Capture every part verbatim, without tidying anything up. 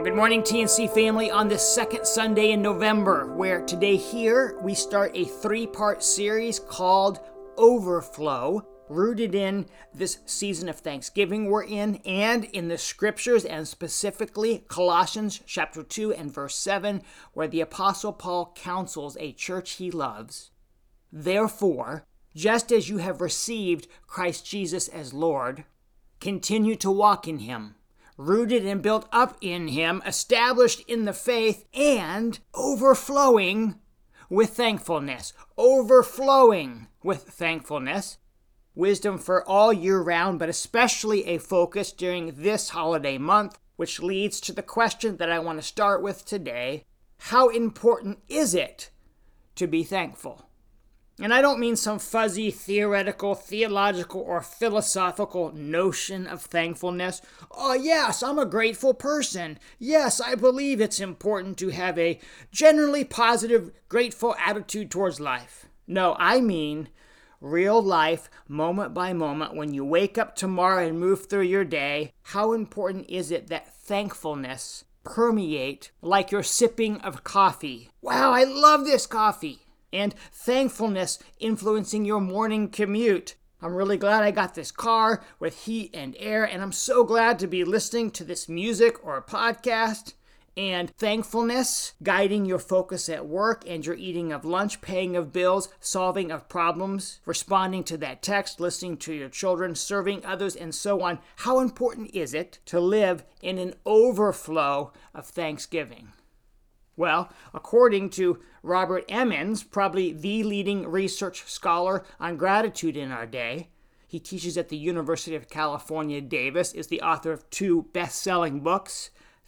Well, good morning, T N C family, on this second Sunday in November, where today here we start a three-part series called Overflow, rooted in this season of Thanksgiving we're in, and in the scriptures, and specifically Colossians chapter two and verse seven, where the Apostle Paul counsels a church he loves. Therefore, just as you have received Christ Jesus as Lord, continue to walk in him, rooted and built up in him, established in the faith, and overflowing with thankfulness. Overflowing with thankfulness. Wisdom for all year round, but especially a focus during this holiday month, which leads to the question that I want to start with today. How important is it to be thankful? And I don't mean some fuzzy theoretical, theological, or philosophical notion of thankfulness. Oh, yes, I'm a grateful person. Yes, I believe it's important to have a generally positive, grateful attitude towards life. No, I mean real life, moment by moment, when you wake up tomorrow and move through your day, how important is it that thankfulness permeate like you're sipping of coffee? Wow, I love this coffee. And thankfulness influencing your morning commute. I'm really glad I got this car with heat and air, and I'm so glad to be listening to this music or a podcast. And thankfulness guiding your focus at work and your eating of lunch, paying of bills, solving of problems, responding to that text, listening to your children, serving others, and so on. How important is it to live in an overflow of thanksgiving? Well, according to Robert Emmons, probably the leading research scholar on gratitude in our day, he teaches at the University of California, Davis, is the author of two best-selling books,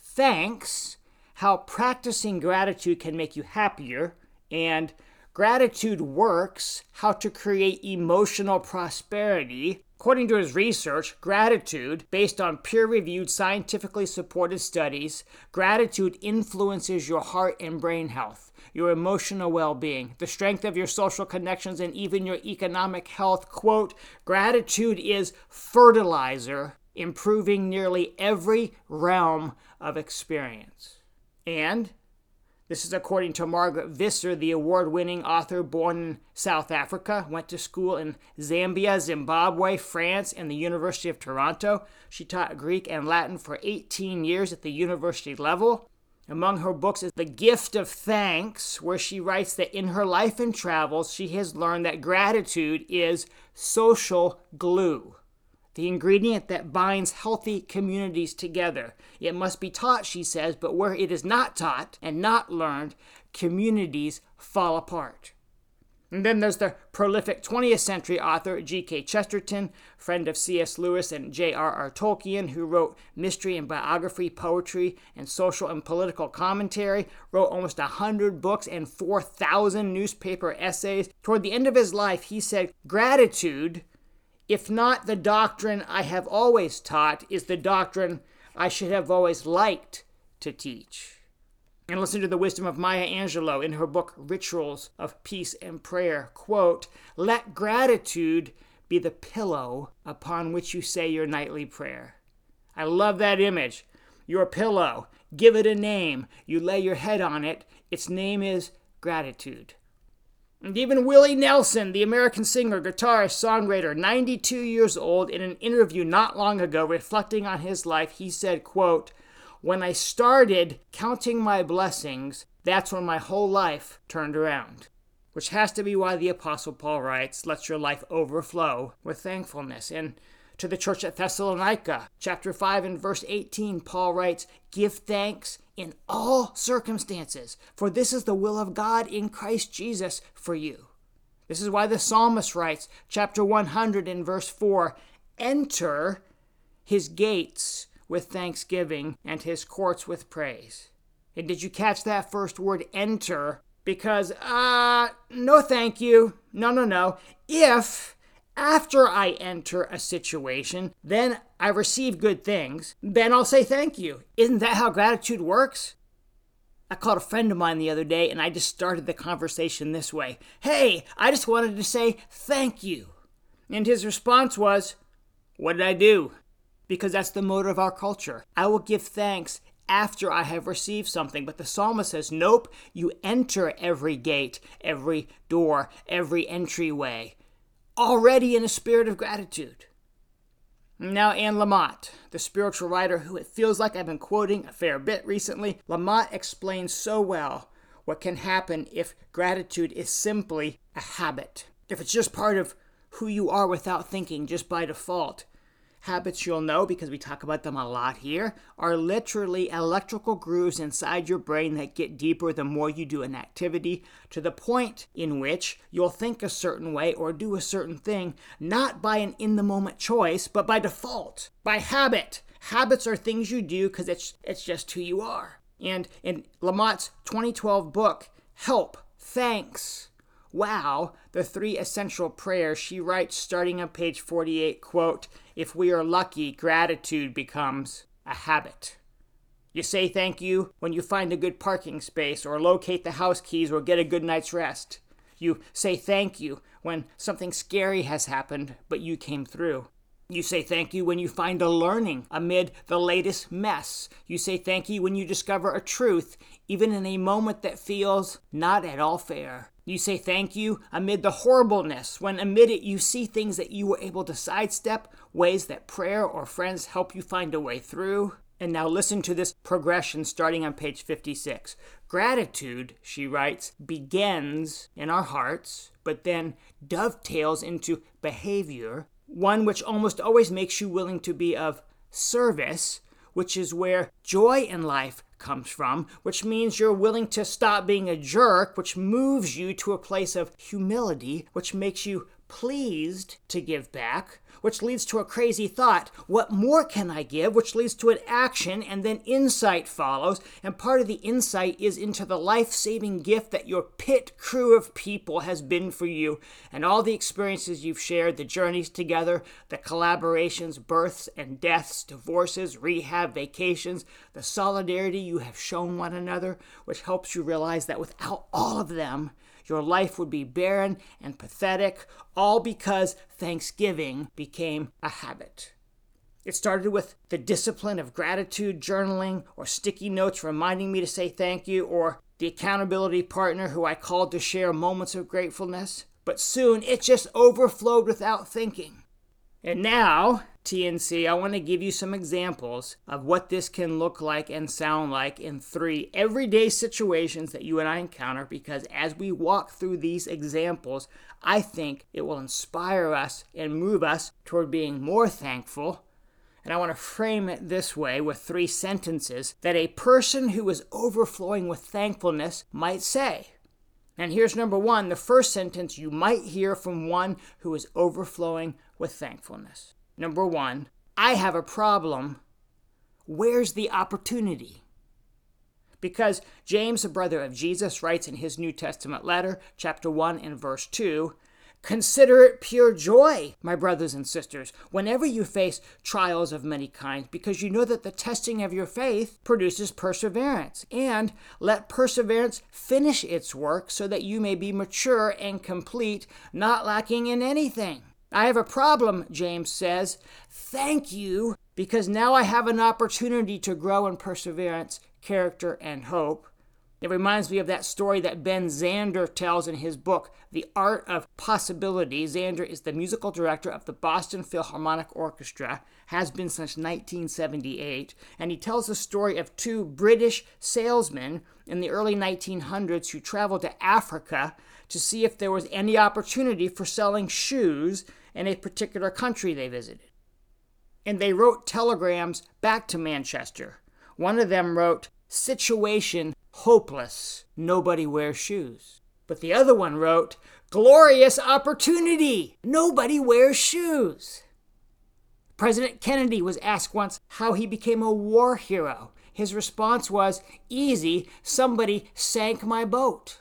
Thanks, How Practicing Gratitude Can Make You Happier, and Gratitude Works, How to Create Emotional Prosperity. According to his research, gratitude, based on peer-reviewed, scientifically supported studies, gratitude influences your heart and brain health, your emotional well-being, the strength of your social connections, and even your economic health. Quote, gratitude is fertilizer, improving nearly every realm of experience. And this is according to Margaret Visser, the award-winning author born in South Africa, went to school in Zambia, Zimbabwe, France, and the University of Toronto. She taught Greek and Latin for eighteen years at the university level. Among her books is The Gift of Thanks, where she writes that in her life and travels, she has learned that gratitude is social glue, the ingredient that binds healthy communities together. It must be taught, she says, but where it is not taught and not learned, communities fall apart. And then there's the prolific twentieth century author G K Chesterton, friend of C S Lewis and J R R Tolkien, who wrote mystery and biography, poetry, and social and political commentary, wrote almost one hundred books and four thousand newspaper essays. Toward the end of his life, he said, gratitude, if not the doctrine I have always taught, is the doctrine I should have always liked to teach. And listen to the wisdom of Maya Angelou in her book, Rituals of Peace and Prayer. Quote, let gratitude be the pillow upon which you say your nightly prayer. I love that image. Your pillow. Give it a name. You lay your head on it. Its name is gratitude. And even Willie Nelson, the American singer, guitarist, songwriter, ninety-two years old, in an interview not long ago reflecting on his life, he said, quote, when I started counting my blessings, that's when my whole life turned around. Which has to be why the Apostle Paul writes, let your life overflow with thankfulness. And to the church at Thessalonica, chapter five and verse eighteen, Paul writes, give thanks in all circumstances, for this is the will of God in Christ Jesus for you. This is why the psalmist writes, chapter one hundred and verse four, enter his gates with thanksgiving and his courts with praise. And did you catch that first word, enter? Because, uh, no thank you. No, no, no. If after I enter a situation, then I receive good things, then I'll say thank you. Isn't that how gratitude works? I called a friend of mine the other day, and I just started the conversation this way. Hey, I just wanted to say thank you. And his response was, what did I do? Because that's the mode of our culture. I will give thanks after I have received something. But the psalmist says, nope, you enter every gate, every door, every entryway, already in a spirit of gratitude. Now, Anne Lamott, the spiritual writer who it feels like I've been quoting a fair bit recently, Lamott explains so well what can happen if gratitude is simply a habit. If it's just part of who you are without thinking, just by default. Habits, you'll know, because we talk about them a lot here, are literally electrical grooves inside your brain that get deeper the more you do an activity, to the point in which you'll think a certain way or do a certain thing, not by an in-the-moment choice, but by default, by habit. Habits are things you do because it's, it's just who you are. And in Lamott's twenty twelve book, Help, Thanks, Wow, the three essential prayers, she writes starting on page forty-eight, quote, if we are lucky, gratitude becomes a habit. You say thank you when you find a good parking space or locate the house keys or get a good night's rest. You say thank you when something scary has happened, but you came through. You say thank you when you find a learning amid the latest mess. You say thank you when you discover a truth, even in a moment that feels not at all fair. You say thank you amid the horribleness, when amid it you see things that you were able to sidestep, ways that prayer or friends help you find a way through. And now listen to this progression starting on page fifty-six. Gratitude, she writes, begins in our hearts, but then dovetails into behavior, one which almost always makes you willing to be of service, which is where joy in life comes from, which means you're willing to stop being a jerk, which moves you to a place of humility, which makes you pleased to give back, which leads to a crazy thought, what more can I give, which leads to an action, and then insight follows, and part of the insight is into the life-saving gift that your pit crew of people has been for you, and all the experiences you've shared, the journeys together, the collaborations, births and deaths, divorces, rehab, vacations, the solidarity you have shown one another, which helps you realize that without all of them, your life would be barren and pathetic, all because Thanksgiving became a habit. It started with the discipline of gratitude journaling or sticky notes reminding me to say thank you, or the accountability partner who I called to share moments of gratefulness. But soon it just overflowed without thinking. And now, T N C, I want to give you some examples of what this can look like and sound like in three everyday situations that you and I encounter, because as we walk through these examples, I think it will inspire us and move us toward being more thankful. And I want to frame it this way with three sentences that a person who is overflowing with thankfulness might say. And here's number one, the first sentence you might hear from one who is overflowing with thankfulness. Number one, I have a problem. Where's the opportunity? Because James, a brother of Jesus, writes in his New Testament letter, chapter one and verse two, consider it pure joy, my brothers and sisters, whenever you face trials of many kinds, because you know that the testing of your faith produces perseverance. And let perseverance finish its work so that you may be mature and complete, not lacking in anything. I have a problem, James says. Thank you, because now I have an opportunity to grow in perseverance, character, and hope. It reminds me of that story that Ben Zander tells in his book, The Art of Possibility. Zander is the musical director of the Boston Philharmonic Orchestra, has been since nineteen seventy-eight, and he tells the story of two British salesmen in the early nineteen hundreds who traveled to Africa to see if there was any opportunity for selling shoes in a particular country they visited. And they wrote telegrams back to Manchester. One of them wrote, "Situation hopeless, nobody wears shoes." But the other one wrote, "Glorious opportunity, nobody wears shoes." President Kennedy was asked once how he became a war hero. His response was, "Easy, somebody sank my boat."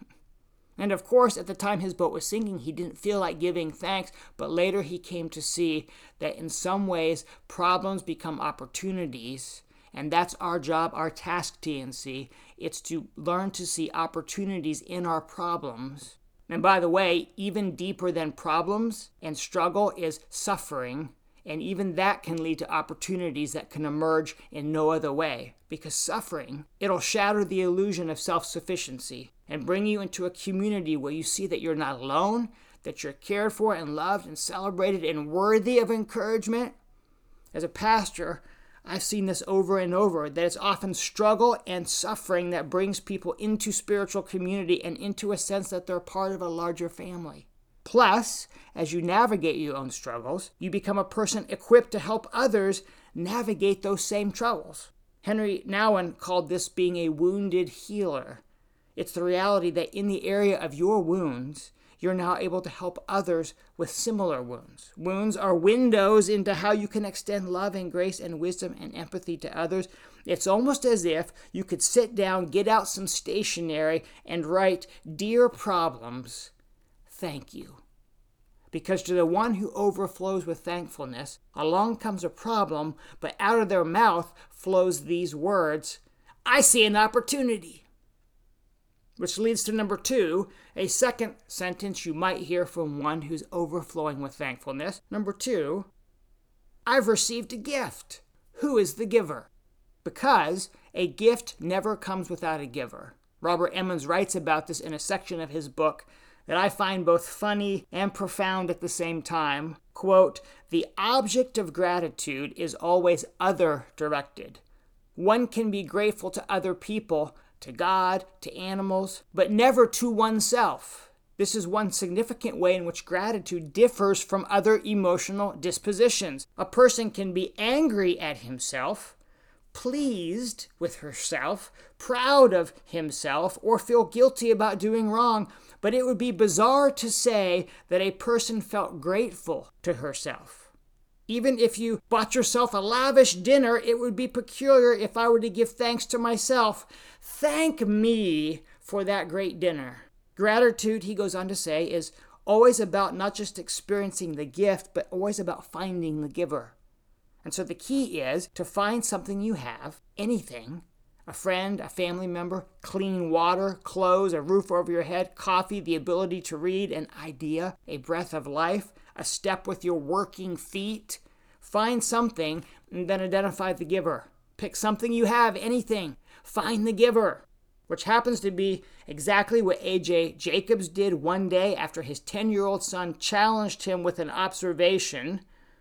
And of course, at the time his boat was sinking, he didn't feel like giving thanks, but later he came to see that in some ways, problems become opportunities. And that's our job, our task, T N C. It's to learn to see opportunities in our problems. And by the way, even deeper than problems and struggle is suffering. And even that can lead to opportunities that can emerge in no other way. Because suffering, it'll shatter the illusion of self-sufficiency and bring you into a community where you see that you're not alone, that you're cared for and loved and celebrated and worthy of encouragement. As a pastor, I've seen this over and over, that it's often struggle and suffering that brings people into spiritual community and into a sense that they're part of a larger family. Plus, as you navigate your own struggles, you become a person equipped to help others navigate those same troubles. Henry Nouwen called this being a wounded healer. It's the reality that in the area of your wounds, you're now able to help others with similar wounds. Wounds are windows into how you can extend love and grace and wisdom and empathy to others. It's almost as if you could sit down, get out some stationery, and write, "Dear problems, thank you." Because to the one who overflows with thankfulness, along comes a problem, but out of their mouth flows these words, "I see an opportunity." Which leads to number two, a second sentence you might hear from one who's overflowing with thankfulness. Number two, I've received a gift. Who is the giver? Because a gift never comes without a giver. Robert Emmons writes about this in a section of his book that I find both funny and profound at the same time. Quote, "The object of gratitude is always other-directed. One can be grateful to other people, to God, to animals, but never to oneself. This is one significant way in which gratitude differs from other emotional dispositions. A person can be angry at himself, pleased with herself, proud of himself, or feel guilty about doing wrong, but it would be bizarre to say that a person felt grateful to herself. Even if you bought yourself a lavish dinner, it would be peculiar if I were to give thanks to myself. Thank me for that great dinner." Gratitude, he goes on to say, is always about not just experiencing the gift, but always about finding the giver. And so the key is to find something you have, anything, a friend, a family member, clean water, clothes, a roof over your head, coffee, the ability to read, an idea, a breath of life, a step with your working feet. Find something and then identify the giver. Pick something you have, anything. Find the giver, which happens to be exactly what A J Jacobs did one day after his ten-year-old son challenged him with an observation.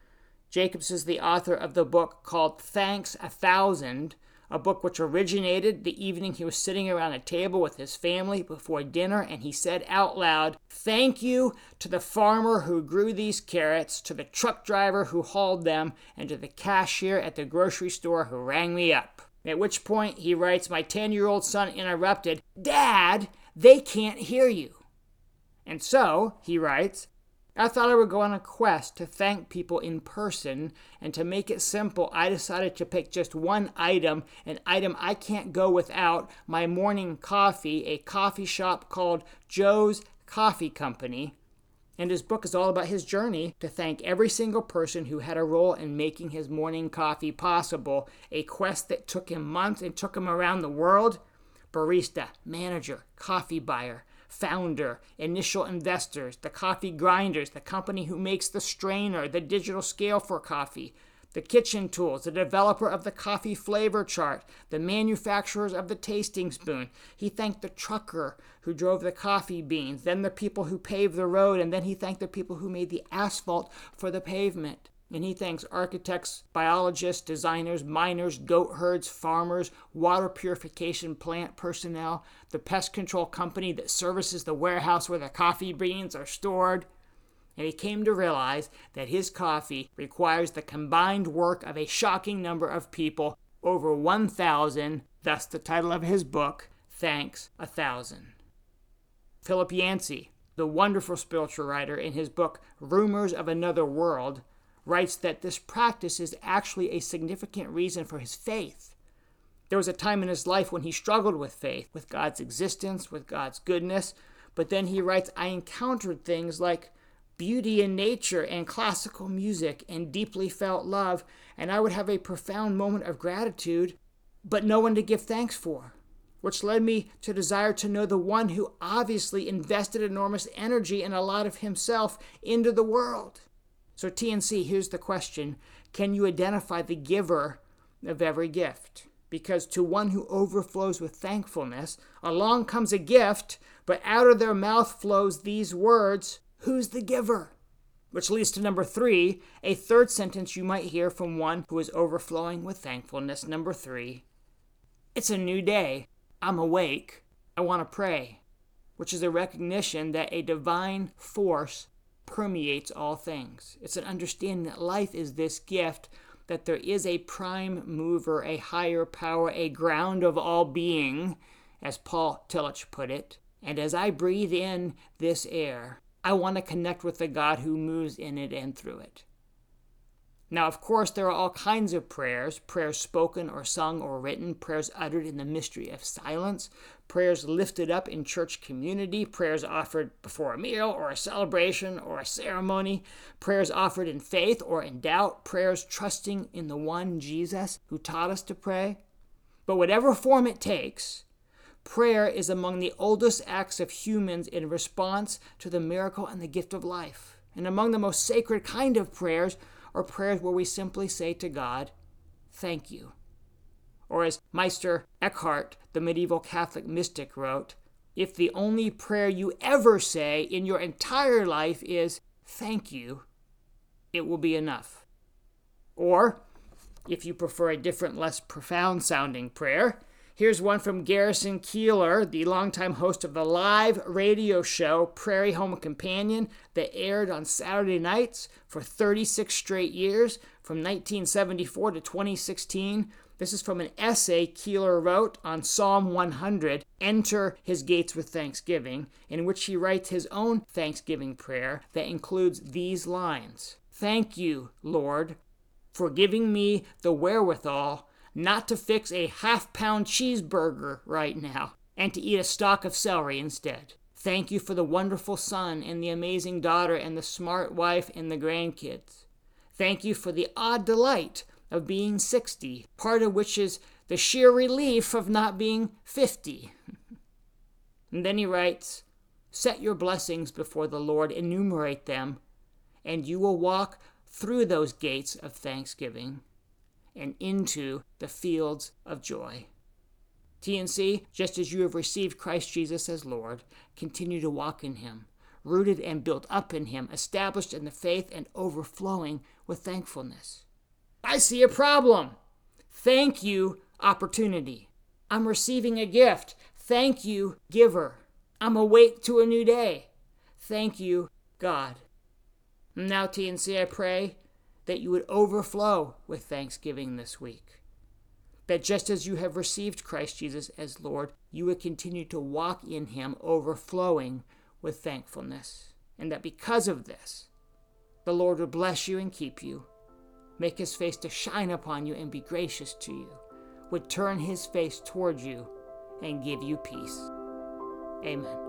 Jacobs is the author of the book called Thanks a Thousand, a book which originated the evening he was sitting around a table with his family before dinner, and he said out loud, "Thank you to the farmer who grew these carrots, to the truck driver who hauled them, and to the cashier at the grocery store who rang me up." At which point, he writes, my ten-year-old son interrupted, "Dad, they can't hear you." And so, he writes, I thought I would go on a quest to thank people in person, and to make it simple, I decided to pick just one item, an item I can't go without, my morning coffee, a coffee shop called Joe's Coffee Company. And his book is all about his journey to thank every single person who had a role in making his morning coffee possible, a quest that took him months and took him around the world. Barista, manager, coffee buyer, founder, initial investors, the coffee grinders, the company who makes the strainer, the digital scale for coffee, the kitchen tools, the developer of the coffee flavor chart, the manufacturers of the tasting spoon. He thanked the trucker who drove the coffee beans, then the people who paved the road, and then he thanked the people who made the asphalt for the pavement. And he thanks architects, biologists, designers, miners, goat herds, farmers, water purification plant personnel, the pest control company that services the warehouse where the coffee beans are stored. And he came to realize that his coffee requires the combined work of a shocking number of people, over one thousand, thus the title of his book, Thanks a Thousand. Philip Yancey, the wonderful spiritual writer, in his book Rumors of Another World, writes that this practice is actually a significant reason for his faith. There was a time in his life when he struggled with faith, with God's existence, with God's goodness, but then he writes, I encountered things like beauty in nature and classical music and deeply felt love, and I would have a profound moment of gratitude, but no one to give thanks for, which led me to desire to know the one who obviously invested enormous energy and a lot of himself into the world. So T N C, here's the question. Can you identify the giver of every gift? Because to one who overflows with thankfulness, along comes a gift, but out of their mouth flows these words, who's the giver? Which leads to number three, a third sentence you might hear from one who is overflowing with thankfulness. Number three, it's a new day. I'm awake. I want to pray, which is a recognition that a divine force permeates all things. It's an understanding that life is this gift, that there is a prime mover, a higher power, a ground of all being, as Paul Tillich put it. And as I breathe in this air, I want to connect with the God who moves in it and through it. Now, of course, there are all kinds of prayers, prayers spoken or sung or written, prayers uttered in the mystery of silence, prayers lifted up in church community, prayers offered before a meal or a celebration or a ceremony, prayers offered in faith or in doubt, prayers trusting in the one Jesus who taught us to pray. But whatever form it takes, prayer is among the oldest acts of humans in response to the miracle and the gift of life. And among the most sacred kind of prayers are prayers where we simply say to God, thank you. Or as Meister Eckhart, the medieval Catholic mystic, wrote, if the only prayer you ever say in your entire life is thank you, it will be enough. Or, if you prefer a different, less profound-sounding prayer, here's one from Garrison Keillor, the longtime host of the live radio show Prairie Home Companion that aired on Saturday nights for thirty-six straight years, from nineteen seventy-four to twenty sixteen. This is from an essay Keillor wrote on Psalm one hundred, Enter His Gates with Thanksgiving, in which he writes his own Thanksgiving prayer that includes these lines. Thank you, Lord, for giving me the wherewithal not to fix a half-pound cheeseburger right now, and to eat a stalk of celery instead. Thank you for the wonderful son and the amazing daughter and the smart wife and the grandkids. Thank you for the odd delight of being sixty, part of which is the sheer relief of not being fifty. And then he writes, set your blessings before the Lord, enumerate them, and you will walk through those gates of thanksgiving and into the fields of joy. T N C, just as you have received Christ Jesus as Lord, continue to walk in him, rooted and built up in him, established in the faith and overflowing with thankfulness. I see a problem. Thank you, opportunity. I'm receiving a gift. Thank you, giver. I'm awake to a new day. Thank you, God. And now, T N C, I pray that you would overflow with thanksgiving this week. That just as you have received Christ Jesus as Lord, you would continue to walk in him, overflowing with thankfulness. And that because of this, the Lord would bless you and keep you, make his face to shine upon you and be gracious to you, would turn his face toward you and give you peace. Amen.